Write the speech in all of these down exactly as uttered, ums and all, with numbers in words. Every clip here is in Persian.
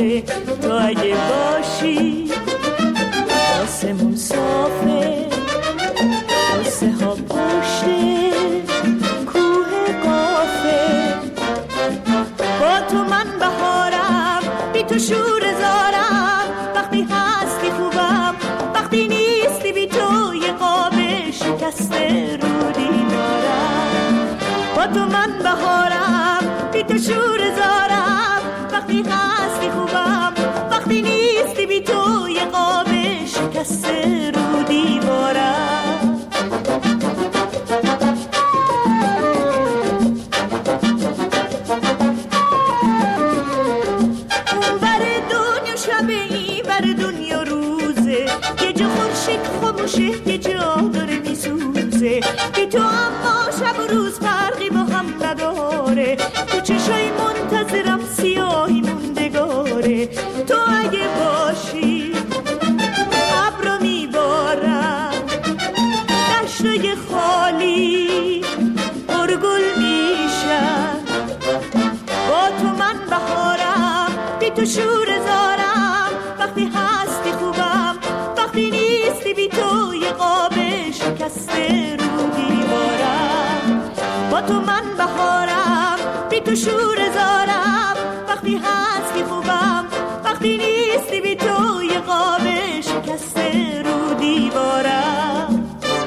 باره. تو اگه باشی آسمون صافه، قصه ها پشته کوه قافه. با تو من بهارم، بی تو شور زارم. وقتی هستی خوبم، وقتی نیستی بی تو یه قاب شکسته رو دیوارم. با تو من بهارم، بی تو شور زارم. وقتی هستی خوبم، وقتی نیستی بی تو یه قاب شکسته رو دیوارم. اون بر دنیا شبه، این بر دنیا روزه. یه جا خورشید خاموشه، یه جا داره میسوزه. بی تو اما شب و روز فرقی با هم نداره. تو چشای منتظرم سیاهی موندگاره. تو اگه باشی ابرو میبارم، دشتای خالی پرگل میشن. با تو من بهارم، بی تو شور زارم. وقتی هستی خوبم، وقتی نیستی بی تو یه قاب شکسته رو دیوارم. با تو من بهارم، بی تو شور زارم. وقتی هستی خوبم، وقتی نیستی بی تو یه قاب شکسته رو دیوارم.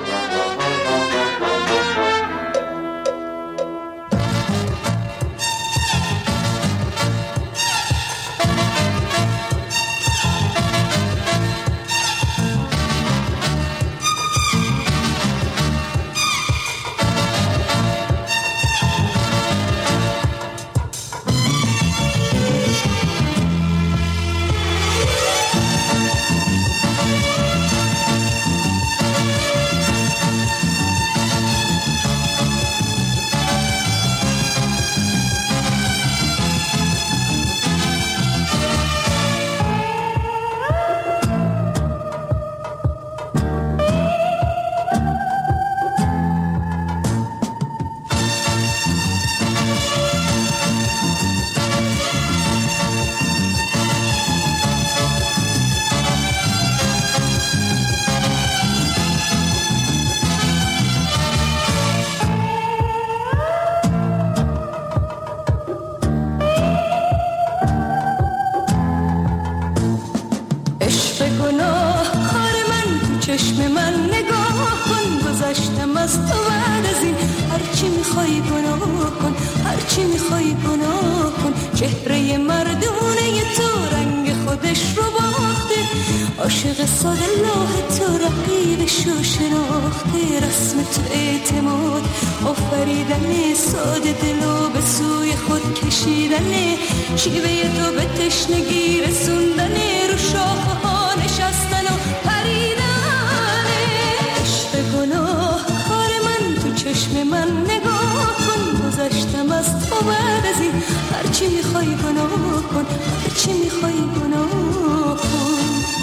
عاشق ساده لاه تو رقیبش رو شناخته. رسم تو اعتماد آفریدنه، ساده دلو به سوی خود کشیدنه. شیوه تو به تشنگی رسوندنه، رو شاخه ها نشستن و پریدنه. عشق گناه کار من، تو چشم من نگاه کن. گذشتم از تو بعد از این، هرچی میخوای گناه کن، هرچی میخوای گناه کن.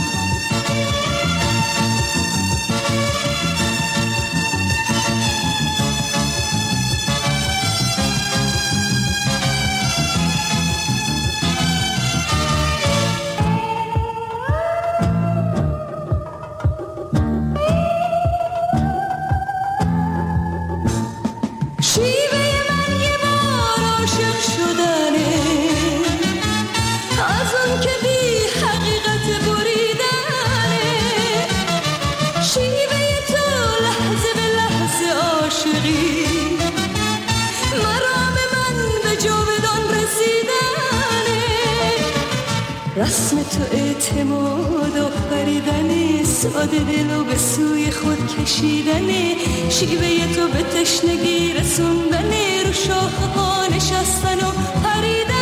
رسم تو اعتماد آفریدنه، ساده دلو به سوی خود کشیدنه. شیوه تو به تشنگی رسوندنه، رو شاخه ها نشستن و پریدنه.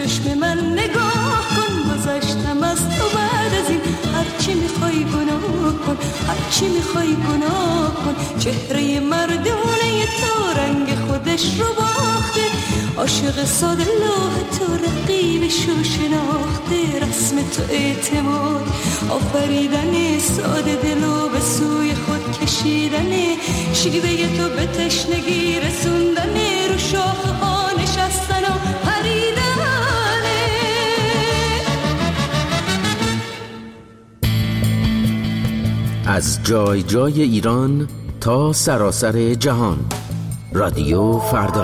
چشم من نگاه کن، گذشتم از تو بعد از این، هرچی میخوای گناه کن، هرچی میخوای گناه کن. چهره مردونه تو رنگ خودش رو باخته، عاشق ساده لوح تو رقیبش رو شناخته. رسم تو اعتماد، آفریدن ساده دلو به سوی خود کشیدن، شیوه تو به تشنگی رسوندن، رو شاخه ها نشستن و پریدن. از جای جای ایران تا سراسر جهان، رادیو فردا.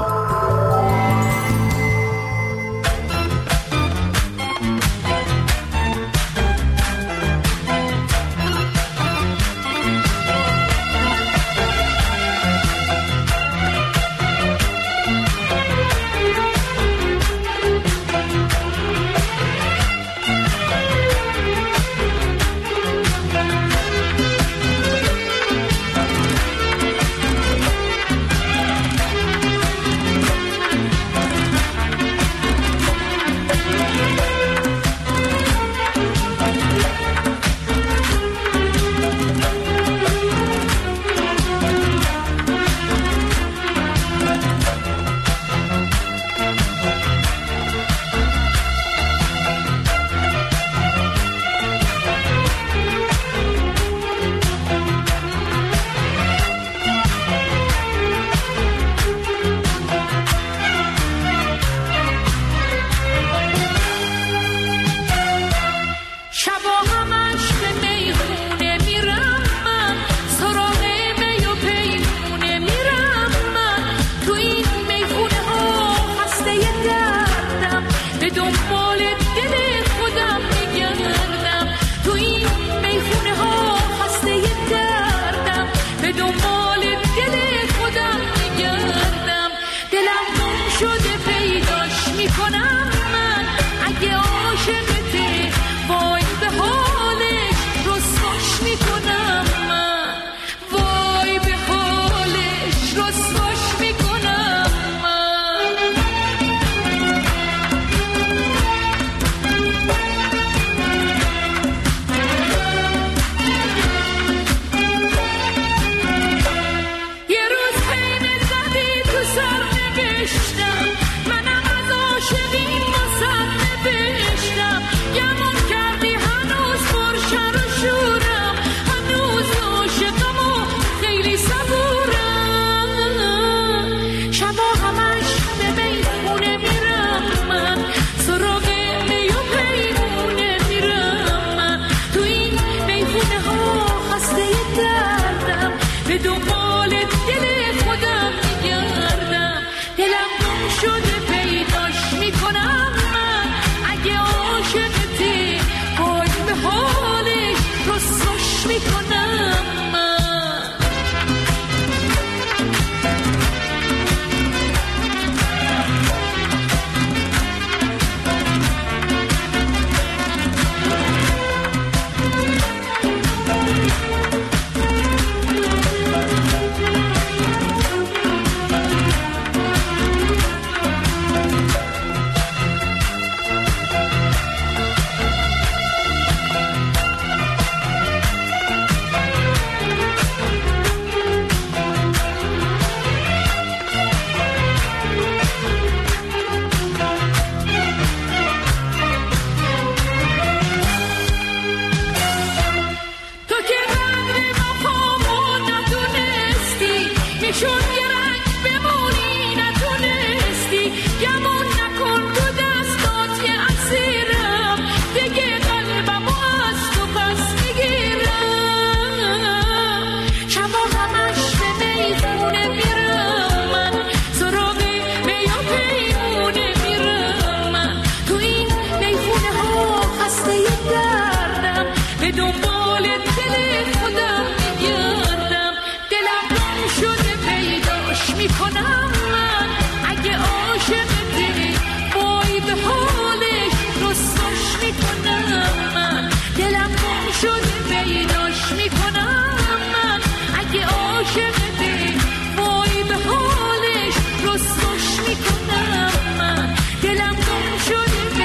دلم گم شده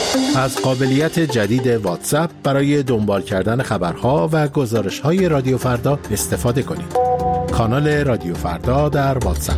از قابلیت جدید واتساپ برای دنبال کردن خبرها و گزارش‌های رادیو فردا استفاده کنید. کانال رادیو فردا در واتساپ.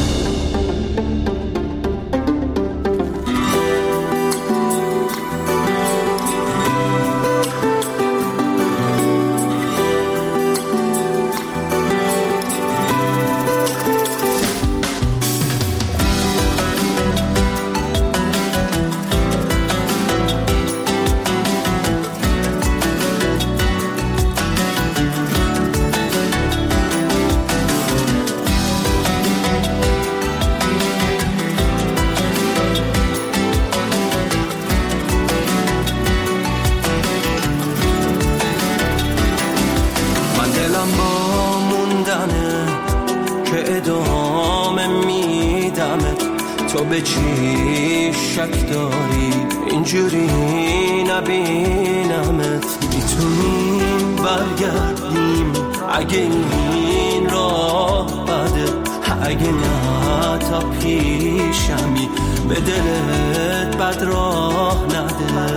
تو به چی شک داری اینجوری نبینمت؟ میتونیم برگردیم اگه این راه بده، اگه نه تا پیشمی به دلت بد راه نده.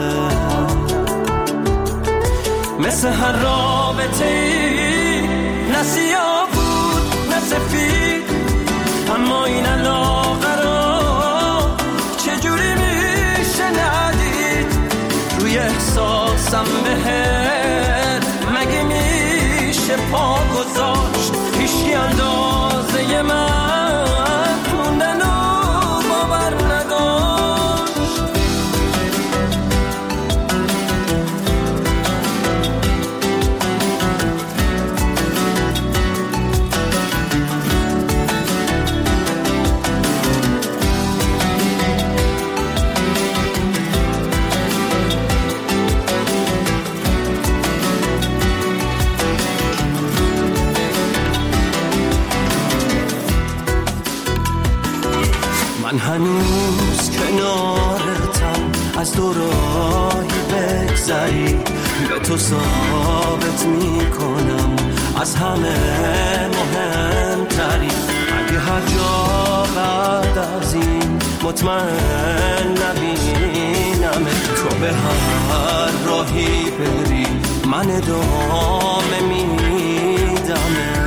مثل هر رابطه ای نه سیاه بود نه سفید، اما این علاقه را چجوری میشه ندید؟ روی احساسم بهت مگه میشه پا گذاشت؟ هیچی اندازه من موندن و باور نداشت. من هنوز کنارتم، از دو راهی بگذری به تو ثابت میکنم از همه مهمتری. اگه هر جا بعد از این مطمئن نبینم تو به هر راهی بری من ادامه میدم.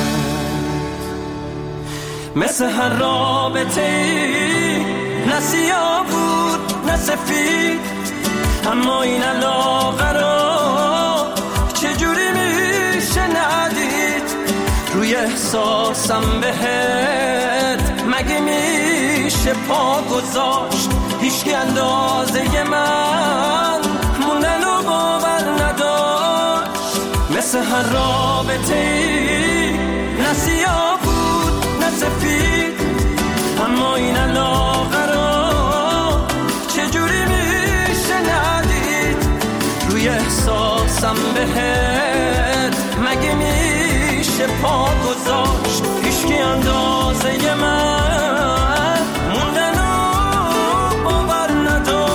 مثل هر رابطه ای نه سیاه بود نه سفید، اما این علاقه را چجوری میشه ندید؟ روی احساسم بهت مگه میشه پا گذاشت؟ هیچکی اندازه من موندن و باور نداشت. مثل هر رابطه ای نه سیاه سفید، اما این علاقه را چجوری میشه ندید؟ روی احساسم بهت مگه میشه پا گذاشت؟ هیچکی اندازه من موندن و باور نداشت.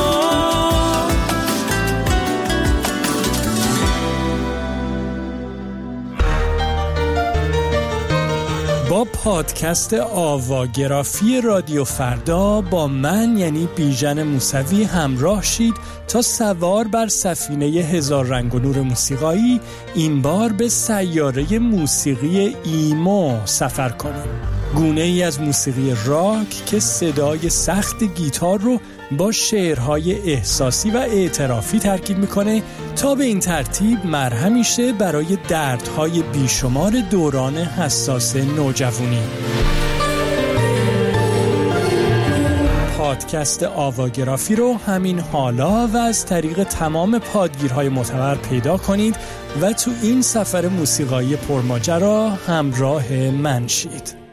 با پادکست آواگرافی رادیو فردا با من یعنی بیژن موسوی همراه شید تا سوار بر سفینه هزار رنگ و نور موسیقایی این بار به سیاره موسیقی ایمو سفر کنیم. گونه ای از موسیقی راک که صدای سخت گیتار رو با شعرهای احساسی و اعترافی ترکیب میکنه تا به این ترتیب مرهمی شه برای دردهای بیشمار دوران حساس نوجوانی. پادکست آواگرافی رو همین حالا و از طریق تمام پادگیرهای معتبر پیدا کنید و تو این سفر موسیقایی پرماجرا همراه من شید.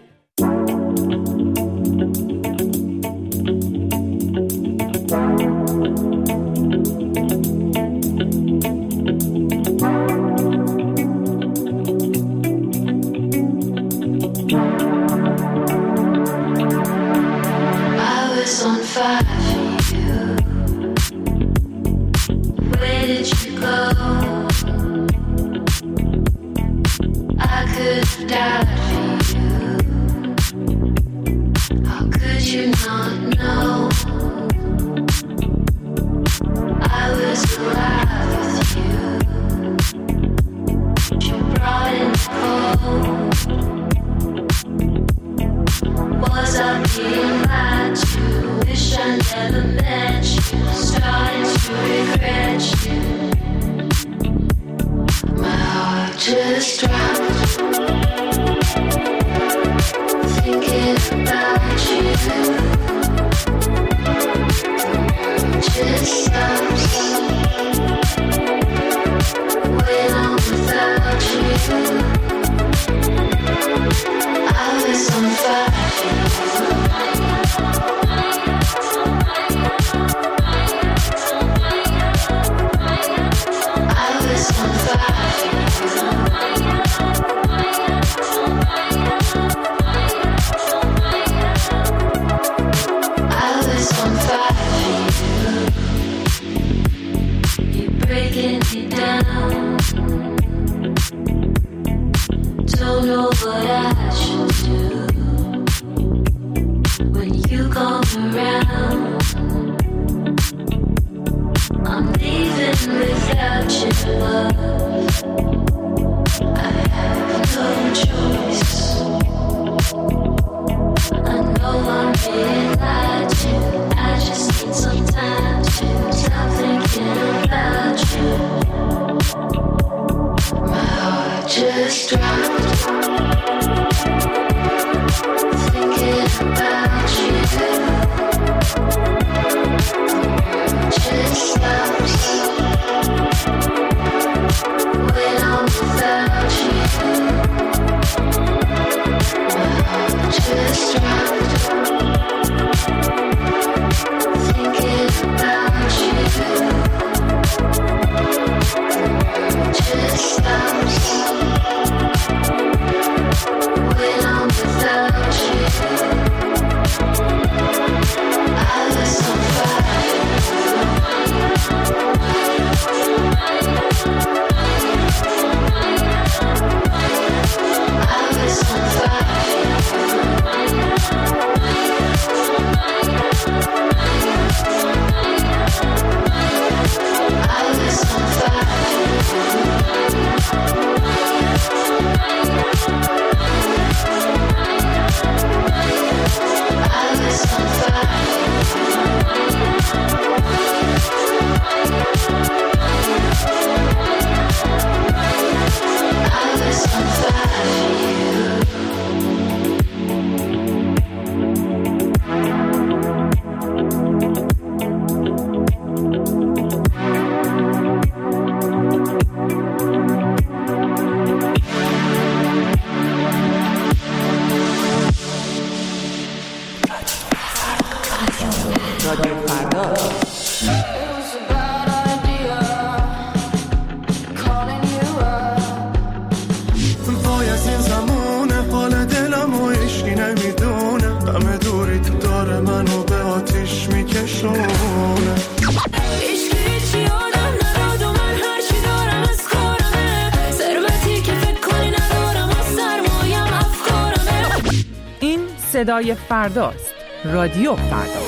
صدای فرداست. رادیو فردا.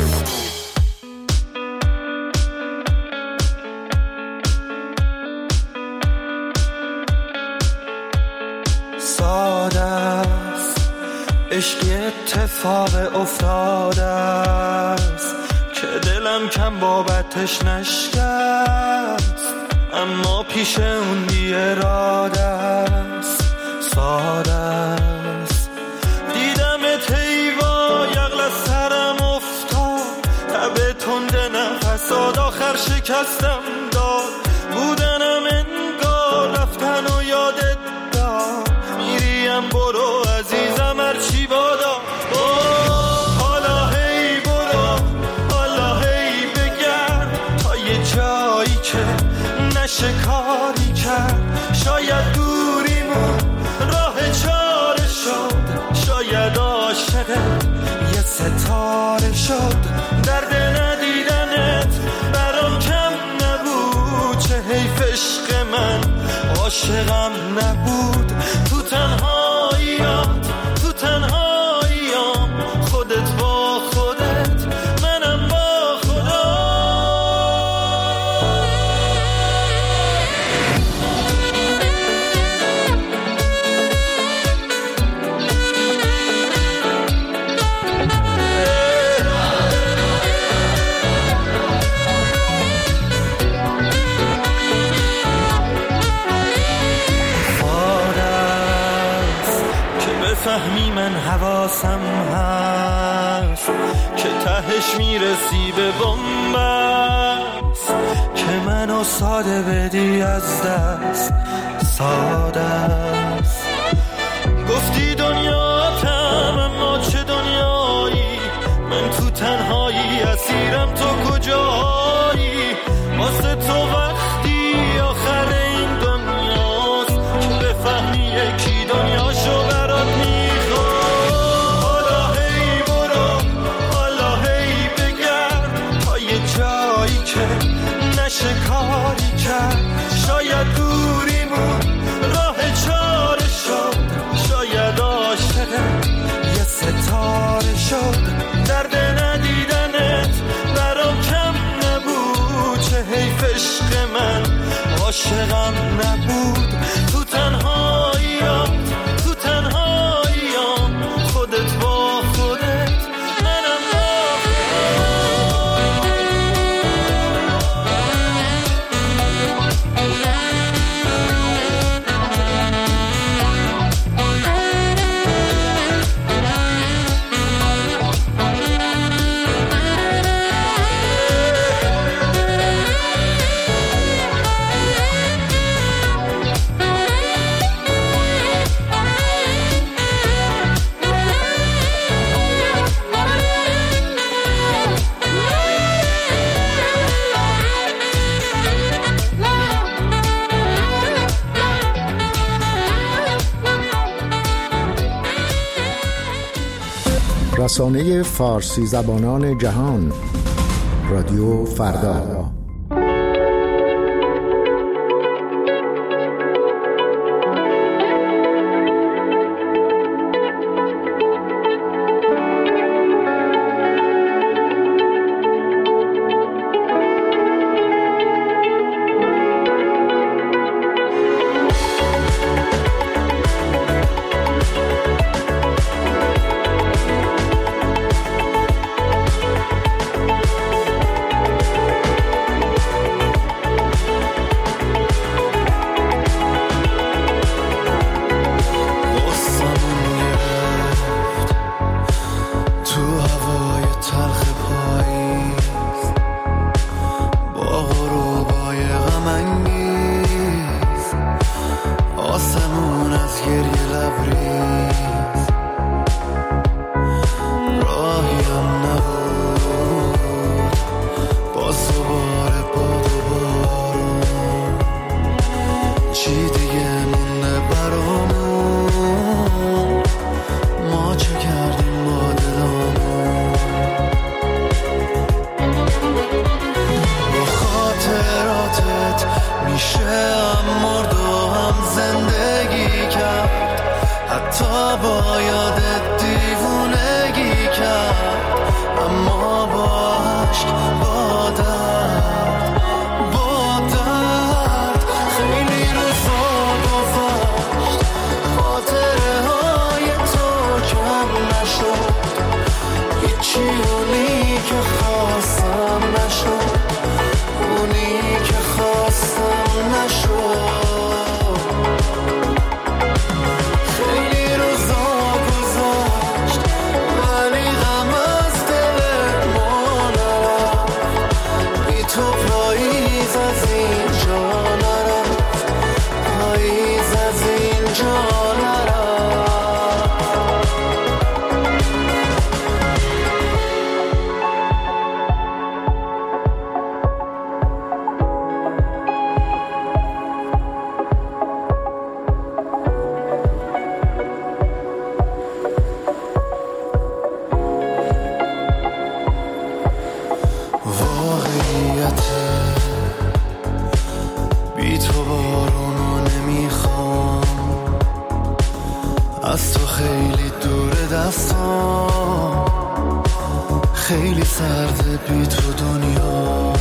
ساده است عشقی اتفاق افتاده است که دلم کم بابتش نشکست، اما پیش اون بی اراده است. ساده است دیدمت هیوا یغل سرم افتاد، تب تنده نفساد آخر شکستم داد. بودنم انگار رفتن و یادت داد، میریم برو عزیزم هرچی بادا. حالا هی برو حالا هی بگرد تا یه جایی که نشه کاری کرد. شاید دوریمون راه چاره شد، شاید عاشقت یه ستاره شد. درد ندیدنت برام کم نبود، چه حیف عشق من عاشقم نبود. تو تنهاییات تو تنهاییام، خودت با خودت منم با خدا. احساسم هست که تهش میرسی به بنبست که منو ساده بدی از دست ساده است. گفتی دنیاتم اما چه دنیایی، من تو تنهایی اسیرم تو کجایی، واسه تو وقتی آخر این دنیاست که بفهمی یکی دنیاشو برات میخواد. حالا هی برو حالا هی بگرد تا یه جایی که نشه کاری کرد، شاید دوریمون راه چاره شد، شاید عاشق یه ستاره شد، درد ندیدنت برام کم نبود، چه حیف عشق من عاشقم نبود. تو تنهاییام تو تنهاییام خودت با خودت منم با رسانه فارسی زبانان جهان رادیو فردا. خیلی سرده بی تو دنیا،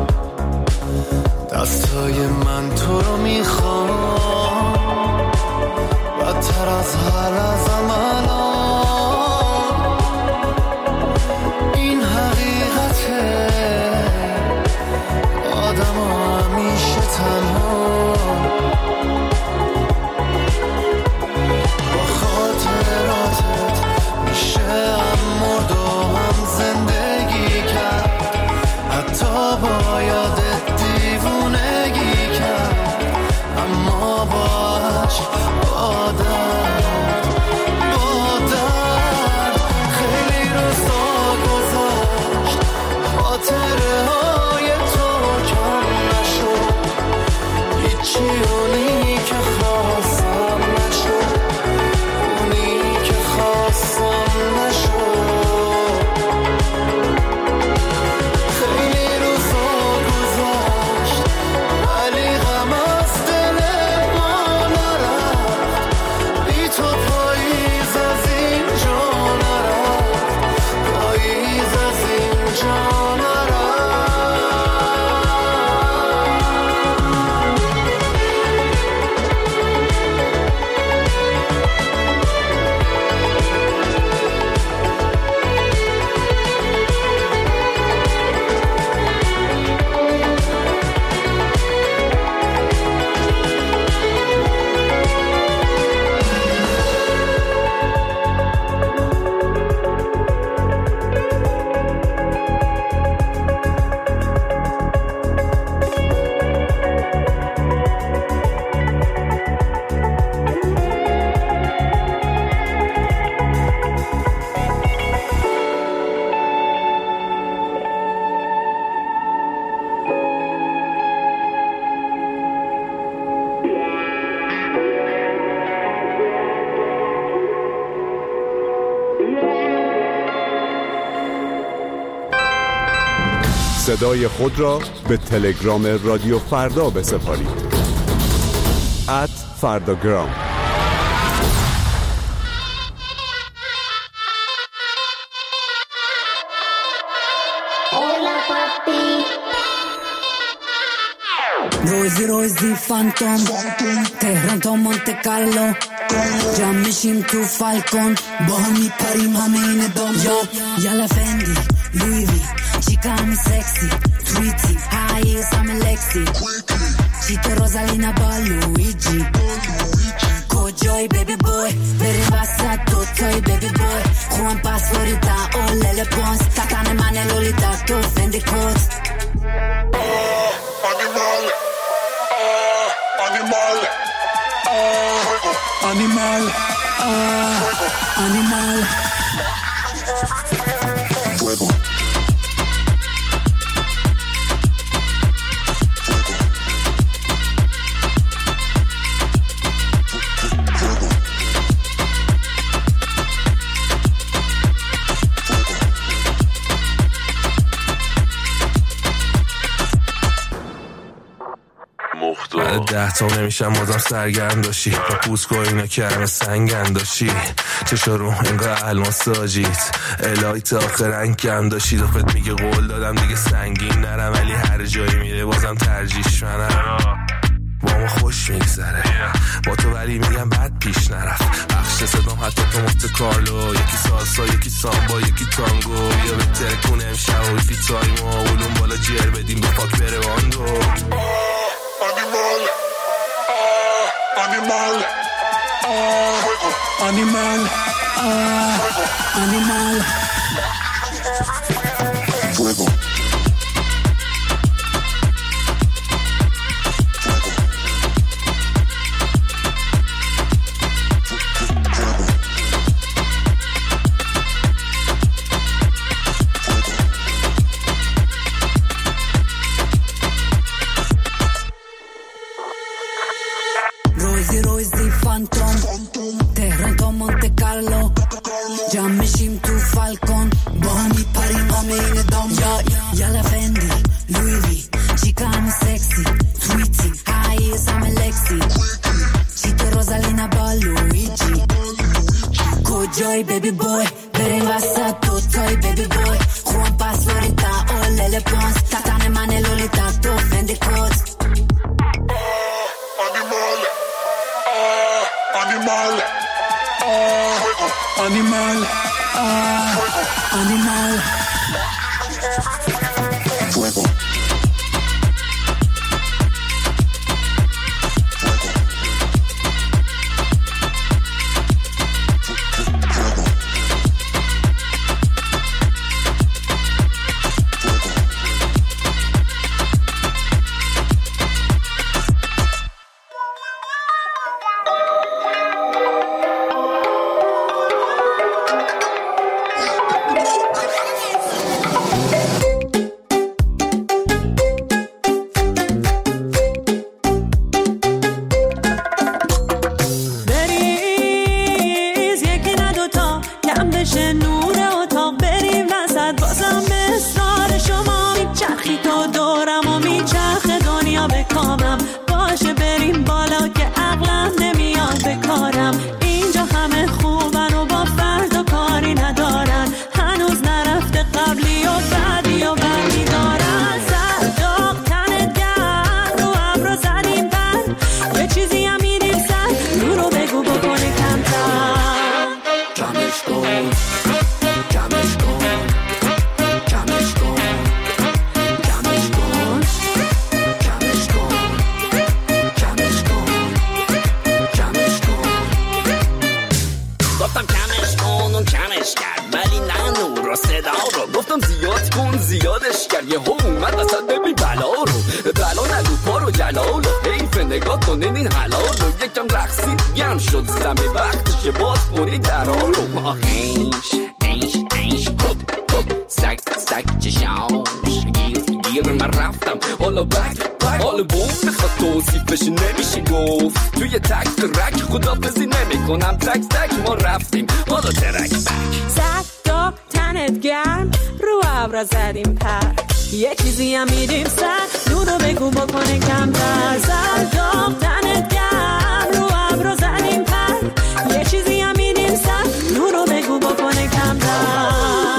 دستای من تو رو میخوام بدتر از هر لحظه‌م الان. این حقیقته آدم همیشه تنها با خاطراتت صدای خود را به تلگرام رادیو فردا بسپارید. ات فرداگرام. روزی روزی فانتوم تهران تا مونت کارلو جمع میشیم تو فالکون با هم میپریم همه این دام یالا فندی لوی وی چیکا همه سکسی تویتی هاییز همه لکسی چیتو روزالینا با لویجی کجای بیبی بوی بری وسط دوتای بیبی بوی خوان پاسپوریتا اولل پونس تکن من لولیتا تو فندی کوز Animal, ah, animal, ah, animal, fuego. بعد ده تا نمیشم بازم سرگرم داشتی با پوسکو اینا که همه سنگن داشتی چشا رو انگار الماس ساجیت الایت آخر رنگ کم داشتی دفت میگه قول دادم دیگه سنگین نرم ولی هر جایی میره بازم ترجیش منم با ما خوش میگذره با تو ولی میگم بد پیش نرفت بخش صدام حتی تو مفت کارلو یکی سالسا یکی سامبا یکی تانگو یا بهتر کنه امشب و یکی تایم و اولون بالا جر بدیم به پاک بره واندو Animal, ah, animal, ah, animal, ah, animal, fuego. روزی روزی فانتوم تهران تا مونت کارلو جمع میشیم تو فالکون با هم میپریم همه این دام یالا فندی لوی وی چیکا همه سکسی تویتی هاییز همه لکسی چیتو روزالینا با لویجی کجای بیبی بوی بریم وسط دوتای بیبی بوی خوان پاسپوریتا اولل پونس تکن من لولیتا تو فندی کوز Animal, ah, animal, ah, animal, fuego. زد تا تنت گرم رو ابرا زدیم پر یه چیزی هم میریم سر نورو بگو بکنه کمتر سر داغ تنت گرم رو ابرو زدیم پر یه چیزی هم میریم سر نورو بگو بکنه کمتر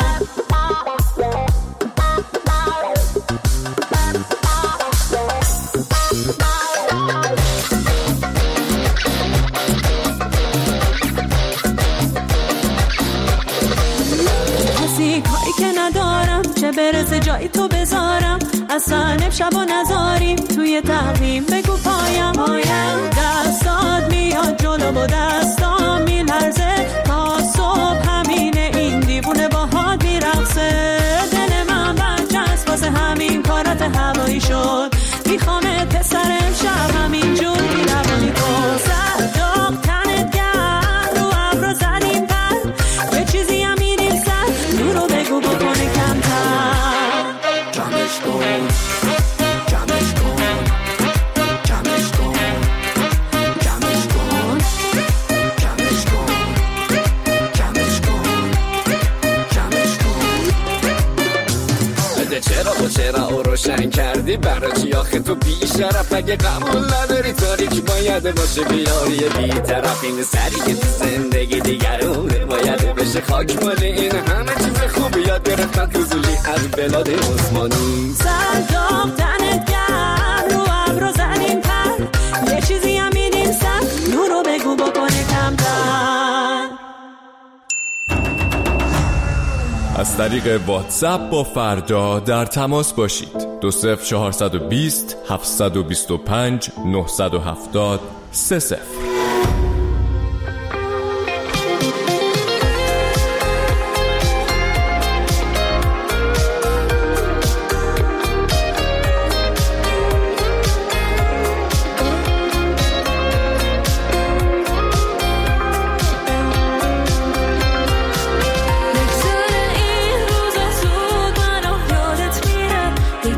چه برسه جایی تو بذارم اصلا امشب و نذاریم توی تقویم بگو پایم پایم دستات میاد جلو و دستام میلرزه تا صبح همینه این دیوونه باهات میرقصه دل من برچسب واسه همین کارات هوایی شد میخوامت پسر امشب همین جور میروانی تو سر داغ تنت گرم رو ابرو زدیم پر یه چیزی هم میریم سر نورو بگو بکنه کمتر جمعش کن جمعش کن جمعش کن جمعش کن جمعش کن جمعش کن جمعش کن بده چرا و چرا او روشن کردی برای چی آخه تو بی شرف اگه قبول نداری تاریک باید باشه بیاری بی طرف این سری که تو زندگی دیگرونه باید بشه خاک مال این همه چیز خوبی یاد گرفتن تو زولی از بلاد عثمانی سر داغ تنت گرم رو ابرو زدیم پر یه چیزی هم میدیم سر نورو بگو بکنه کمتر از طریق واتساپ با فردا در تماس باشید دو صفر چهارصد و بیست هفتصد و بیست و پنج نهصد و هفتاد سه صفر.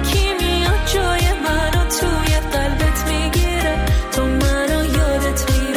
توی قلبت میگیره تو منو یادت میگیره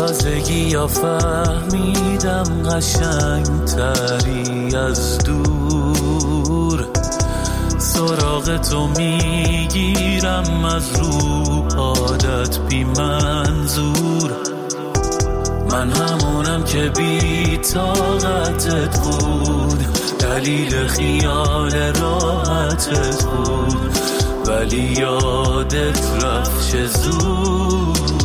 تازگی یا فهمیدم قشنگ تری از دور سراغ تو میگیرم از رو عادت بی منظور من همونم که بی طاقتت بود دلیل خیال راحتت بود ولی یادت رفت چه زود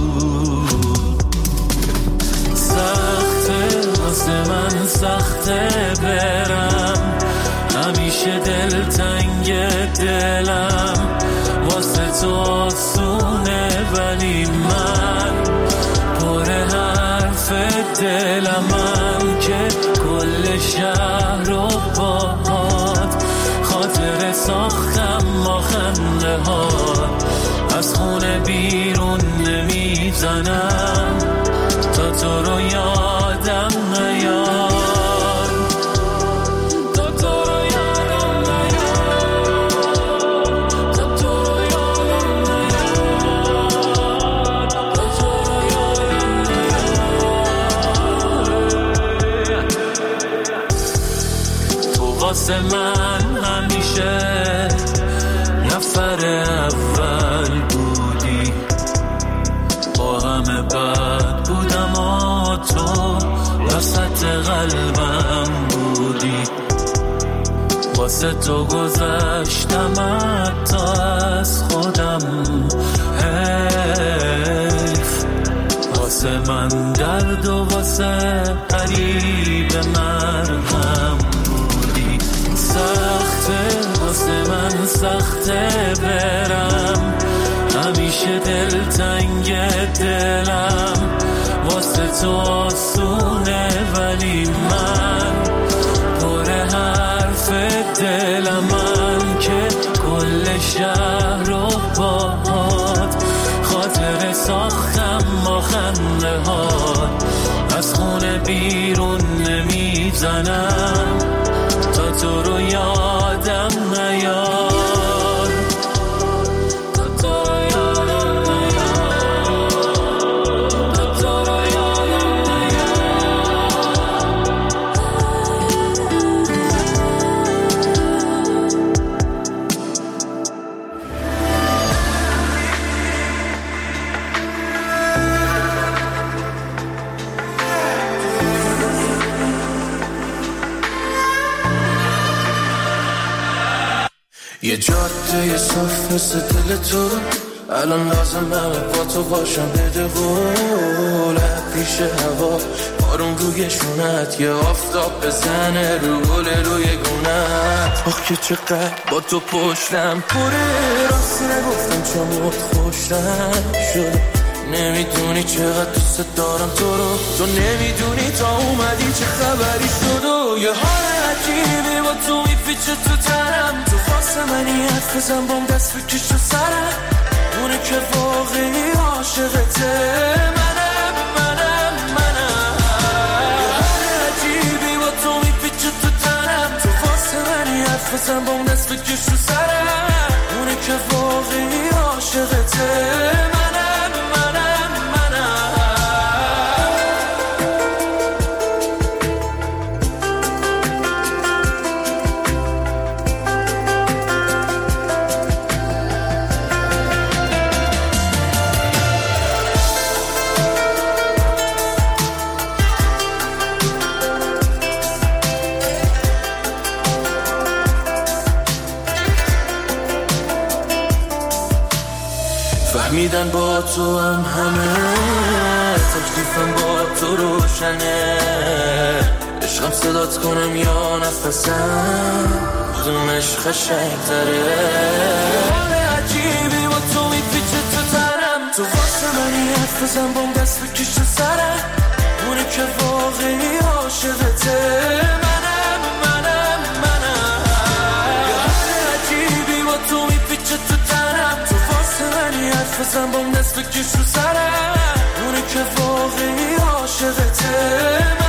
سخته واسه من سخته برم همیشه دل تنگ دلم واسه تو آسونه ولی من پر حرف دلم من که کل شهر رو باهات خاطر ساختم ما خنده ها از خونه بیرون نمیزنم تا تو رو یادم نیاد واسه من همیشه نفر اول بودی با همه بد بودم و تو وسط قلبم بودی واسه تو گذشتم حتی از خودم حیف واسه من درد و واسه قریب مرهم سخته واسه من سخته برم همیشه دل تنگ دلم واسه تو آسونه ولی من پر حرف دلم من که کل شهر رو باهات خاطر ساختم ما خنده ها از خونه بیرون نمیزنم تا تو رو یادم نیاد تا تو رو یادم نیاد تا تو رو یادم یه جاده صاف مثل دل تو الان لازم همه با تو باشم بده قول پیش هوا بارون روی شونت یه آفتاب بزنه رو گل روی گونت آخ که چقدر با تو پشتم پره راستی نگفتم چموت خوشتم شده نمیدونی چقدر دوست دارم تو رو تو نمیدونی تا اومدی چه خبری شد و یه حال عجیبی با تو میپیچه تو تنم تو واسه منی حرف بزن بام دست بکش تو سرم اونه که واقعی عاشقته منم منم منم یه حال عجیبی با تو میپیچه تو تنم تو واسه منی حرف بزن بام دست بکش تو سرم اونه که واقعی عاشقته فهمیدن با تو هم همه تکلیفم با تو روشنه عشقم صدات کنم یا نفسم کدومش قشنگ‌تره حال عجیبی با تو میپیچه تو تنم تو واسه منی حرف بزن بام دست بکش تو سرم اونه که واقعی عاشقته منم منم منم یه حال عجیبی با تو میپیچه تو تنم تو واسه منی حرف بزن بام دست بکش تو سرم اونه که واقعی عاشقته